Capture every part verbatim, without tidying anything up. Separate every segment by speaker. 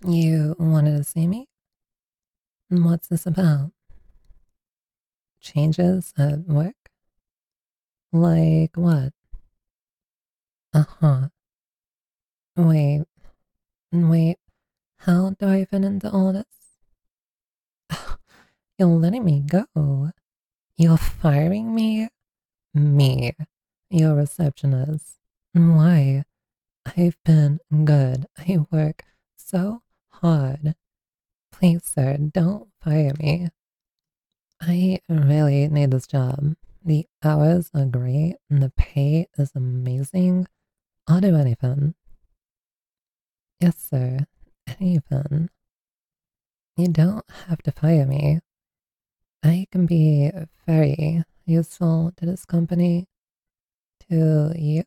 Speaker 1: You wanted to see me? What's this about? Changes at work? Like what? Uh huh. Wait, wait. How do I fit into all this? You're letting me go. You're firing me? Me, your receptionist. Why? I've been good. I work so hard. Please, sir, don't fire me. I really need this job. The hours are great and the pay is amazing. I'll do anything. Yes, sir. Anything. You don't have to fire me. I can be very useful to this company. To you.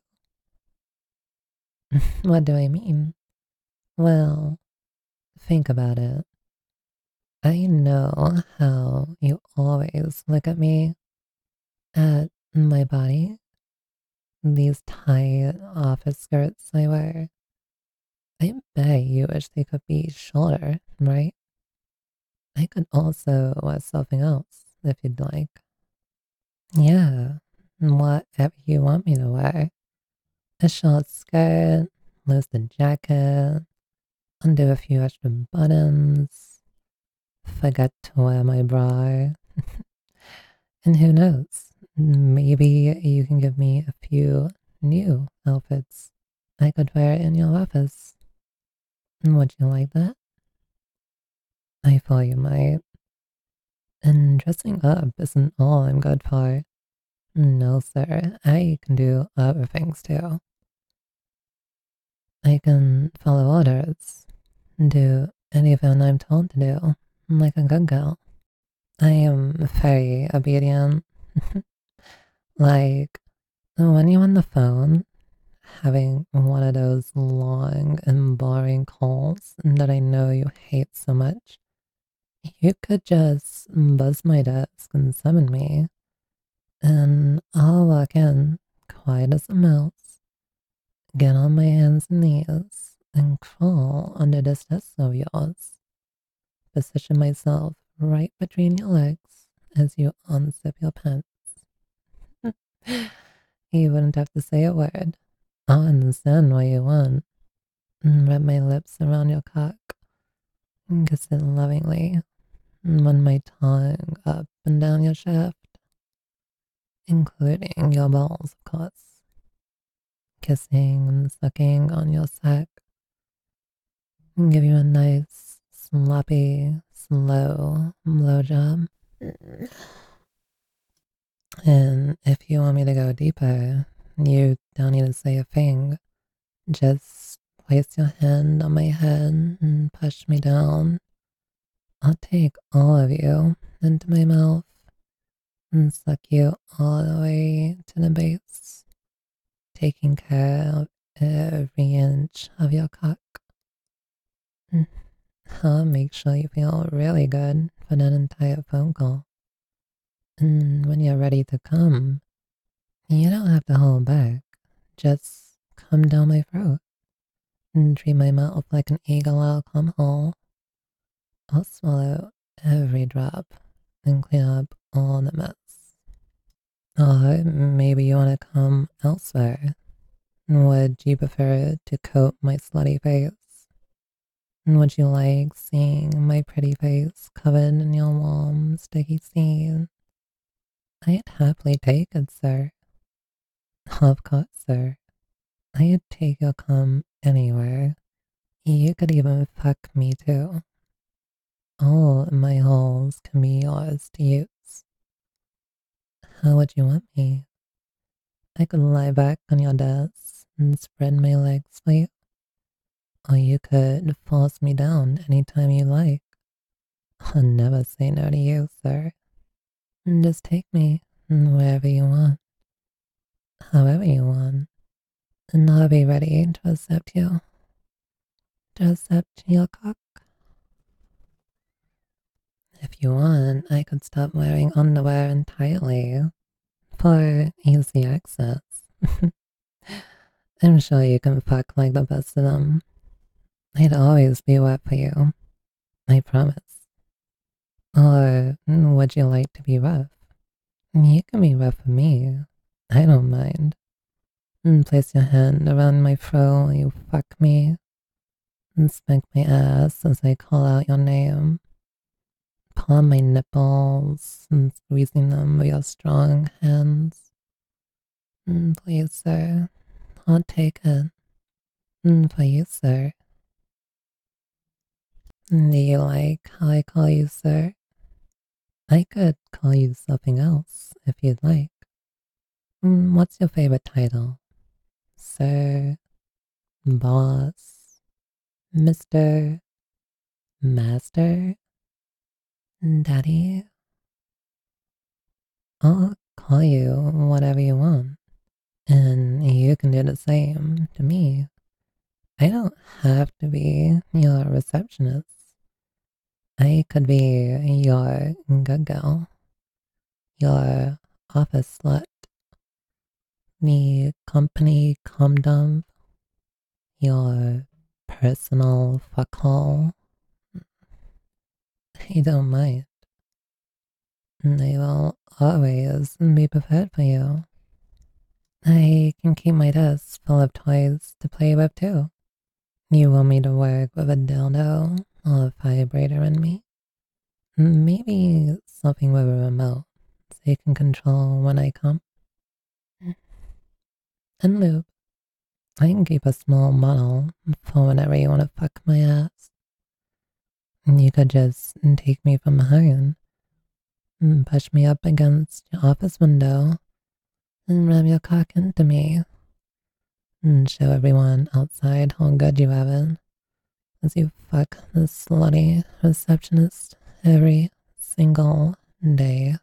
Speaker 1: What do I mean? Well, think about it. I know how you always look at me, at my body, these tight office skirts I wear. I bet you wish they could be shorter, right? I could also wear something else if you'd like. Yeah, whatever you want me to wear. A short skirt, loosen jacket, undo a few extra buttons, forget to wear my bra. And who knows, maybe you can give me a few new outfits I could wear in your office. Would you like that? I thought you might. And dressing up isn't all I'm good for. No, sir, I can do other things too. I can follow orders, do anything I'm told to do, like a good girl. I am very obedient. Like when you're on the phone, having one of those long and boring calls that I know you hate so much, you could just buzz my desk and summon me, and I'll walk in, quiet as a mouse, get on my hands and knees, and crawl under this desk of yours, position myself right between your legs as you unzip your pants. You wouldn't have to say a word. I'll understand what you want, and wrap my lips around your cock, and kiss it lovingly, and run my tongue up and down your shaft, including your balls, of course, kissing and sucking on your sack, and give you a nice, sloppy, slow blowjob. And if you want me to go deeper, you don't need to say a thing. Just place your hand on my head and push me down. I'll take all of you into my mouth and suck you all the way to the base, taking care of every inch of your cock. I'll make sure you feel really good for that entire phone call. And when you're ready to come, you don't have to hold back. Just come down my throat and treat my mouth like an eagle I'll come hole. I'll swallow every drop and clean up all the mess. Or maybe you want to come elsewhere. Would you prefer to coat my slutty face? Would you like seeing my pretty face covered in your warm, sticky seed? I'd happily take it, sir. Of course, sir. I'd take your cum anywhere. You could even fuck me too. All my holes can be yours to use. How would you want me? I could lie back on your desk and spread my legs for you. Or you could force me down anytime you like. I'll never say no to you, sir. Just take me wherever you want, however you want, and I'll be ready to accept you. To accept your cock. If you want, I could stop wearing underwear entirely for easy access. I'm sure you can fuck like the best of them. I'd always be wet for you, I promise. Or would you like to be rough? You can be rough for me. I don't mind. And place your hand around my throat while you fuck me. And spank my ass as I call out your name. Palm my nipples and squeezing them with your strong hands. Mm, please, sir, I'll take it. Mm, for you, sir. Do you like how I call you sir? I could call you something else if you'd like. Mm, what's your favorite title? Sir, boss, mister, master, daddy? I'll call you whatever you want, and you can do the same to me. I don't have to be your receptionist. I could be your good girl, your office slut, the company condom, your personal fuckhole. I don't mind. I will always be prepared for you. I can keep my desk full of toys to play with too. You want me to work with a dildo or a vibrator in me? Maybe something with a remote so you can control when I come. And lube. I can keep a small model for whenever you want to fuck my ass. And you could just take me from behind and push me up against your office window and ram your cock into me and show everyone outside how good you have it as you fuck this slutty receptionist every single day.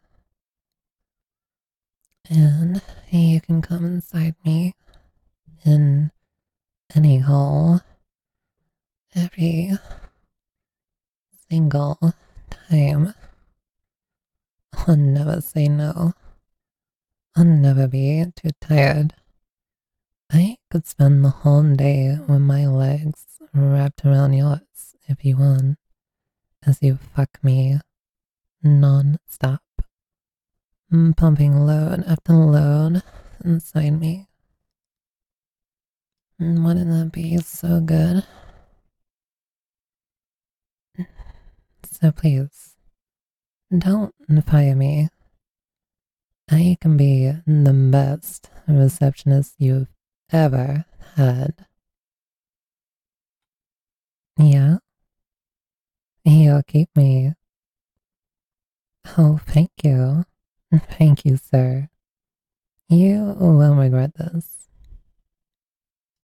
Speaker 1: And you can come inside me in any hole every single time. I'll never say no. I'll never be too tired. I could spend the whole day with my legs wrapped around yours if you want, as you fuck me non-stop, pumping load after load inside me. Wouldn't that be so good? So please, don't fire me. I can be the best receptionist you've ever had. Yeah, you'll keep me. Oh, thank you. Thank you, sir. You won't regret this.